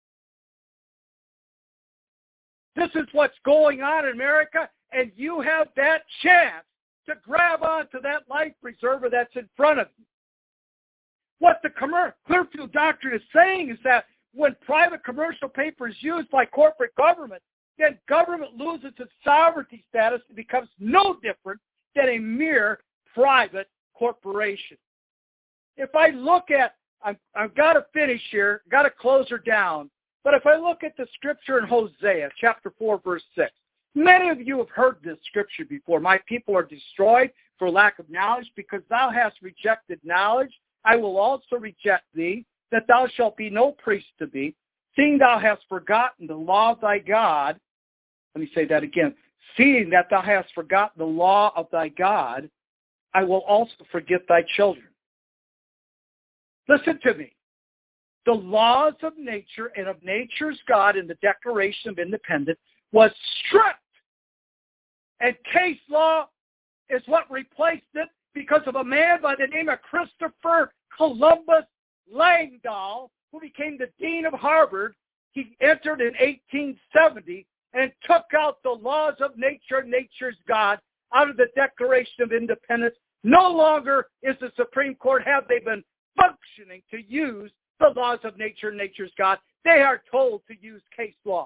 This is what's going on in America, and you have that chance to grab onto that life preserver that's in front of you. What the Clearfield Doctrine is saying is that when private commercial paper is used by corporate government, then government loses its sovereignty status and becomes no different than a mere private corporation. If I look at, I've got to finish here, got to close her down, but if I look at the scripture in Hosea, chapter 4, verse 6, many of you have heard this scripture before. My people are destroyed for lack of knowledge, because thou hast rejected knowledge. I will also reject thee, that thou shalt be no priest to me, seeing thou hast forgotten the law of thy God. Let me say that again. Seeing that thou hast forgotten the law of thy God, I will also forget thy children. Listen to me. The laws of nature and of nature's God in the Declaration of Independence was stripped. And case law is what replaced it, because of a man by the name of Christopher Columbus Langdell, who became the Dean of Harvard. He entered in 1870 and took out the laws of nature and nature's God out of the Declaration of Independence. No longer is the Supreme Court, have they been functioning to use the laws of nature and nature's God. They are told to use case law.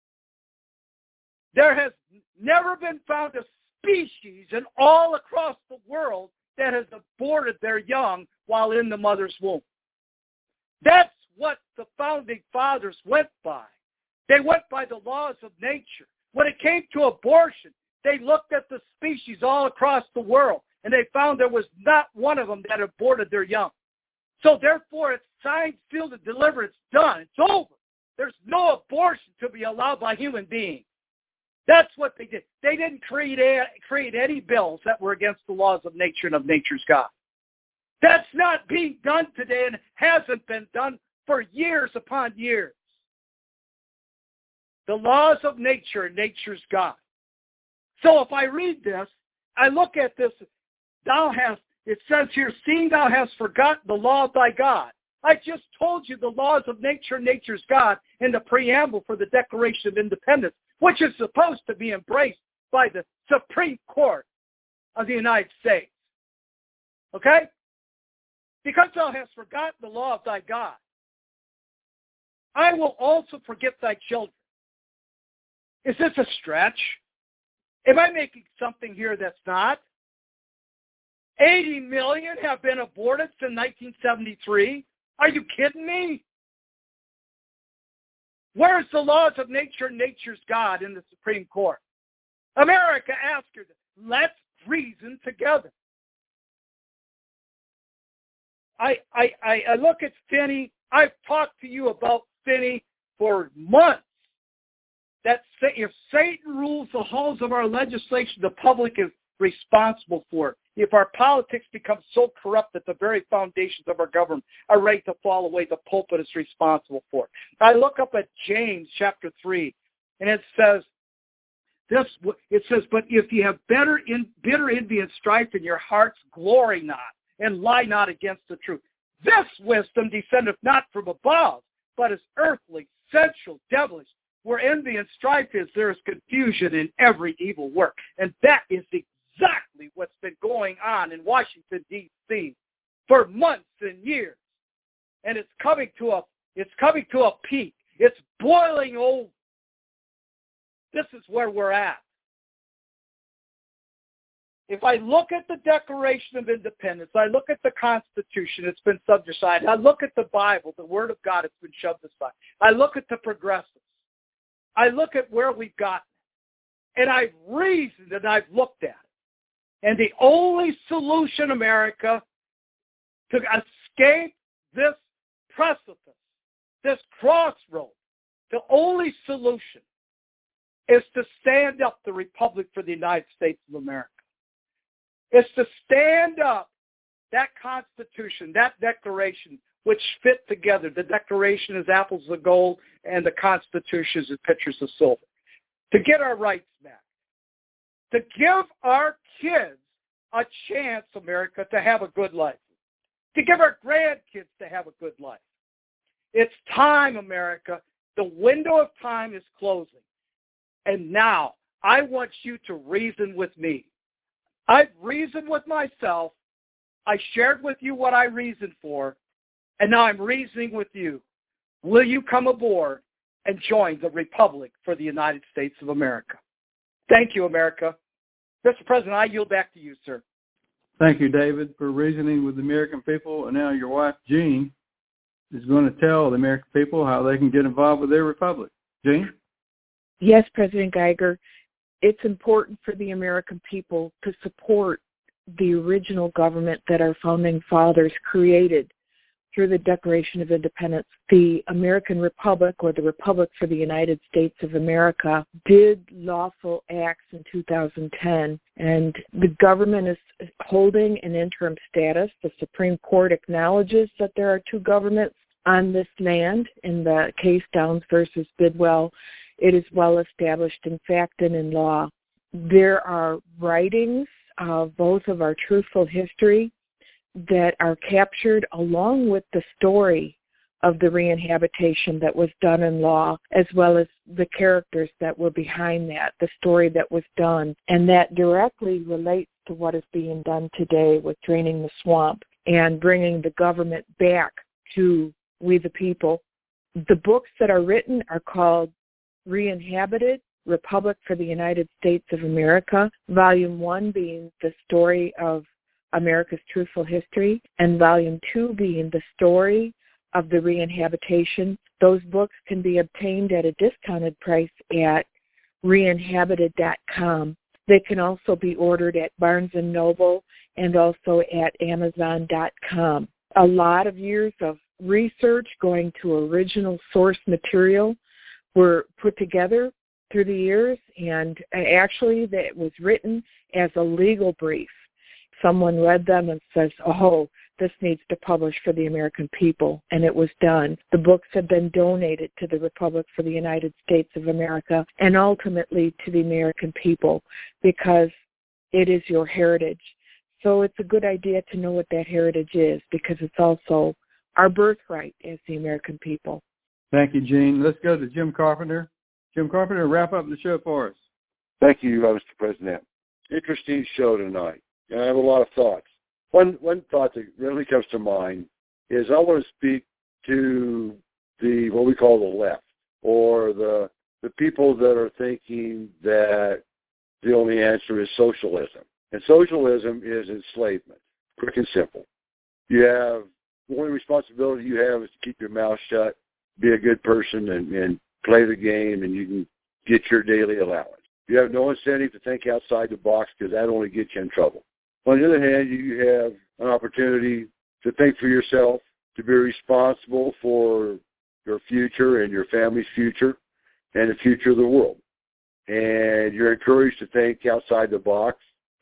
There has never been found a species in all across the world that has aborted their young while in the mother's womb. That's what the founding fathers went by. They went by the laws of nature. When it came to abortion, they looked at the species all across the world, and they found there was not one of them that aborted their young. So therefore, it's signed, sealed, and delivered. It's done. It's over. There's no abortion to be allowed by human beings. That's what they did. They didn't create any bills that were against the laws of nature and of nature's God. That's not being done today, and hasn't been done for years upon years. The laws of nature and nature's God. So if I read this, I look at this, it says here, seeing thou hast forgotten the law of thy God. I just told you the laws of nature and nature's God in the preamble for the Declaration of Independence, which is supposed to be embraced by the Supreme Court of the United States. Okay? Because thou hast forgotten the law of thy God, I will also forget thy children. Is this a stretch? Am I making something here that's not? 80 million have been aborted since 1973. Are you kidding me? Where's the laws of nature and nature's God in the Supreme Court? America asked her, let's reason together. I look at Finney. I've talked to you about Finney for months. That if Satan rules the halls of our legislation, the public is responsible for it. If our politics become so corrupt that the very foundations of our government are ready to fall away, the pulpit is responsible for it. I look up at James chapter 3, and it says, but if you have bitter envy and strife in your hearts, glory not, and lie not against the truth. This wisdom descendeth not from above, but is earthly, sensual, devilish. Where envy and strife is, there is confusion in every evil work. And that is exactly what's been going on in Washington, D.C. for months and years. And it's coming to a peak. It's boiling over. This is where we're at. If I look at the Declaration of Independence, I look at the Constitution, it's been shoved aside. I look at the Bible, the Word of God, it's been shoved aside. I look at the progressives. I look at where we've gotten. And I've reasoned and I've looked at it. And the only solution, America, to escape this precipice, this crossroad, the only solution is to stand up the Republic for the United States of America. It's to stand up that Constitution, that Declaration, which fit together. The Declaration is apples of gold, and the Constitution is pictures of silver. To get our rights back. To give our kids a chance, America, to have a good life. To give our grandkids to have a good life. It's time, America. The window of time is closing. And now, I want you to reason with me. I've reasoned with myself. I shared with you what I reasoned for. And now I'm reasoning with you. Will you come aboard and join the Republic for the United States of America. Thank you, America. Mr. President, I yield back to you, sir. Thank you, David, for reasoning with the American people. And now your wife, Jean, is going to tell the American people how they can get involved with their republic. Jean? Yes, President Geiger. It's important for the American people to support the original government that our founding fathers created through the Declaration of Independence. The American Republic, or the Republic for the United States of America, did lawful acts in 2010, and the government is holding an interim status. The Supreme Court acknowledges that there are two governments on this land. In the case Downs versus Bidwell, it is well established in fact and in law. There are writings of both of our truthful history that are captured along with the story of the reinhabitation that was done in law, as well as the characters that were behind that, the story that was done. And that directly relates to what is being done today with draining the swamp and bringing the government back to we the people. The books that are written are called Re-Inhabited, Republic for the United States of America, Volume 1 being the story of America's truthful history, and Volume 2 being the story of the reinhabitation. Those books can be obtained at a discounted price at reinhabited.com. They can also be ordered at Barnes & Noble and also at Amazon.com. A lot of years of research going to original source material were put together through the years, and actually that was written as a legal brief. Someone read them and says, oh, this needs to publish for the American people, and it was done. The books have been donated to the Republic for the United States of America and ultimately to the American people because it is your heritage. So it's a good idea to know what that heritage is because it's also our birthright as the American people. Thank you, Jean. Let's go to Jim Carpenter. Jim Carpenter, wrap up the show for us. Thank you, Mr. President. Interesting show tonight. I have a lot of thoughts. One thought that really comes to mind is I want to speak to the what we call the left, or the people that are thinking that the only answer is socialism. And socialism is enslavement, quick and simple. You have the only responsibility you have is to keep your mouth shut, be a good person, and play the game, and you can get your daily allowance. You have no incentive to think outside the box because that only gets you in trouble. On the other hand, you have an opportunity to think for yourself, to be responsible for your future and your family's future and the future of the world. And you're encouraged to think outside the box,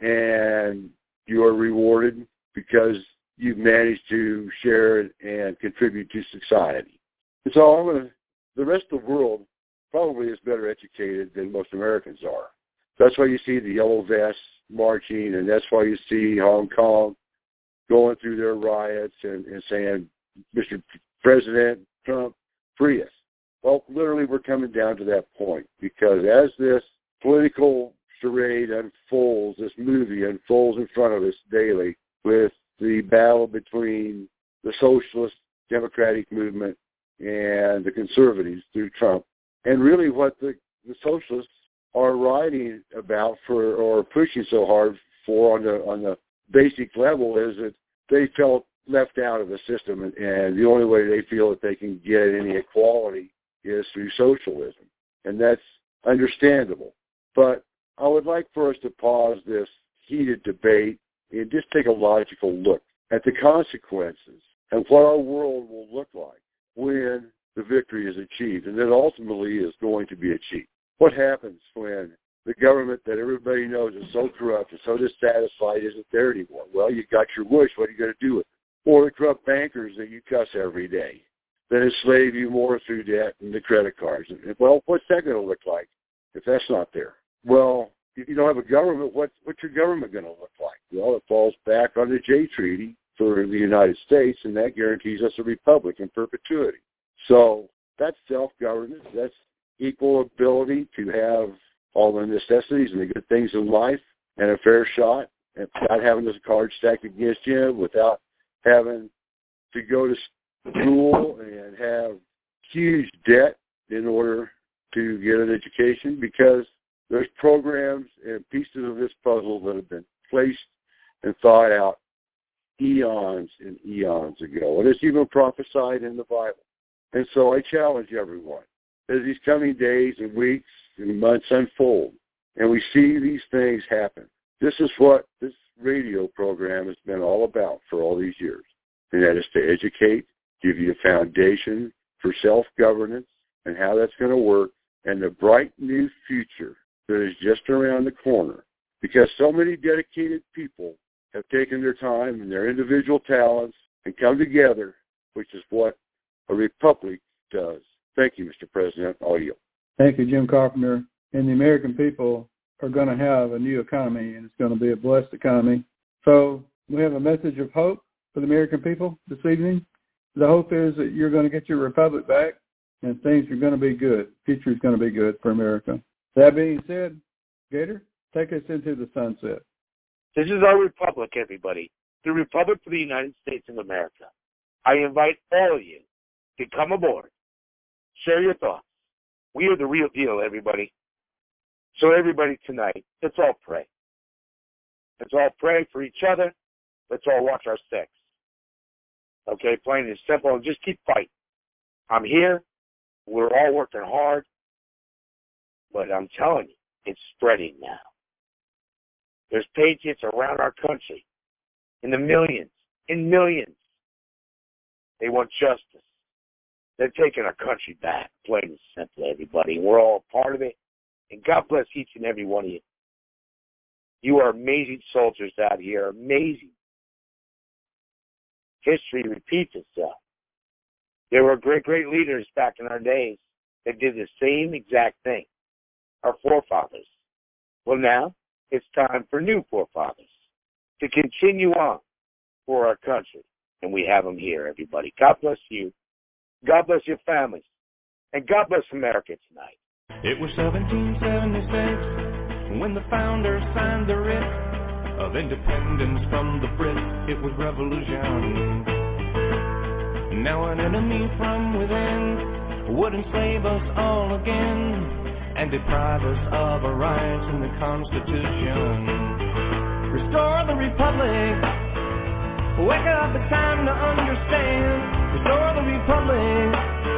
and you are rewarded because you've managed to share and contribute to society. And so the rest of the world probably is better educated than most Americans are. That's why you see the yellow vests marching, and that's why you see Hong Kong going through their riots and saying, Mr. President Trump, free us. Well, literally we're coming down to that point because as this political charade unfolds, this movie unfolds in front of us daily with the battle between the socialist democratic movement and the conservatives through Trump. And really what the socialists are writing about for or pushing so hard for on the basic level is that they felt left out of the system, and the only way they feel that they can get any equality is through socialism. And that's understandable. But I would like for us to pause this heated debate and just take a logical look at the consequences and what our world will look like when the victory is achieved, and that ultimately is going to be achieved. What happens when the government that everybody knows is so corrupt and so dissatisfied isn't there anymore? Well, you got your wish. What are you going to do with it? Or the corrupt bankers that you cuss every day that enslave you more through debt and the credit cards. Well, what's that going to look like if that's not there? Well, if you don't have a government, what's your government going to look like? Well, it falls back on the Jay Treaty for the United States, and that guarantees us a republic in perpetuity. So that's self-governance. That's equal ability to have all the necessities and the good things in life and a fair shot, and without having this card stacked against you, without having to go to school and have huge debt in order to get an education, because there's programs and pieces of this puzzle that have been placed and thought out eons and eons ago. And it's even prophesied in the Bible. And so I challenge everyone, as these coming days and weeks and months unfold, and we see these things happen, this is what this radio program has been all about for all these years. And that is to educate, give you a foundation for self-governance and how that's going to work, and the bright new future that is just around the corner. Because so many dedicated people have taken their time and their individual talents and come together, which is what a republic does. Thank you, Mr. President. All you. Thank you, Jim Carpenter. And the American people are going to have a new economy, and it's going to be a blessed economy. So we have a message of hope for the American people this evening. The hope is that you're going to get your republic back, and things are going to be good. The future is going to be good for America. That being said, Gator, take us into the sunset. This is our republic, everybody. The Republic for the United States of America. I invite all of you to come aboard. Share your thoughts. We are the real deal, everybody. So everybody tonight, let's all pray. Let's all pray for each other. Let's all watch our six. Okay, plain and simple, and just keep fighting. I'm here. We're all working hard. But I'm telling you, it's spreading now. There's patriots around our country in the millions, in millions. They want justice. They're taking our country back, plain and simple, everybody. We're all a part of it. And God bless each and every one of you. You are amazing soldiers out here, amazing. History repeats itself. There were great, great leaders back in our days that did the same exact thing, our forefathers. Well, now it's time for new forefathers to continue on for our country. And we have them here, everybody. God bless you. God bless your families. And God bless America tonight. It was 1776 when the founders signed the writ of independence from the Brits. It was revolution. Now an enemy from within would enslave us all again and deprive us of our rights in the Constitution. Restore the Republic. Wake up, it's time to understand. Restore the Republic.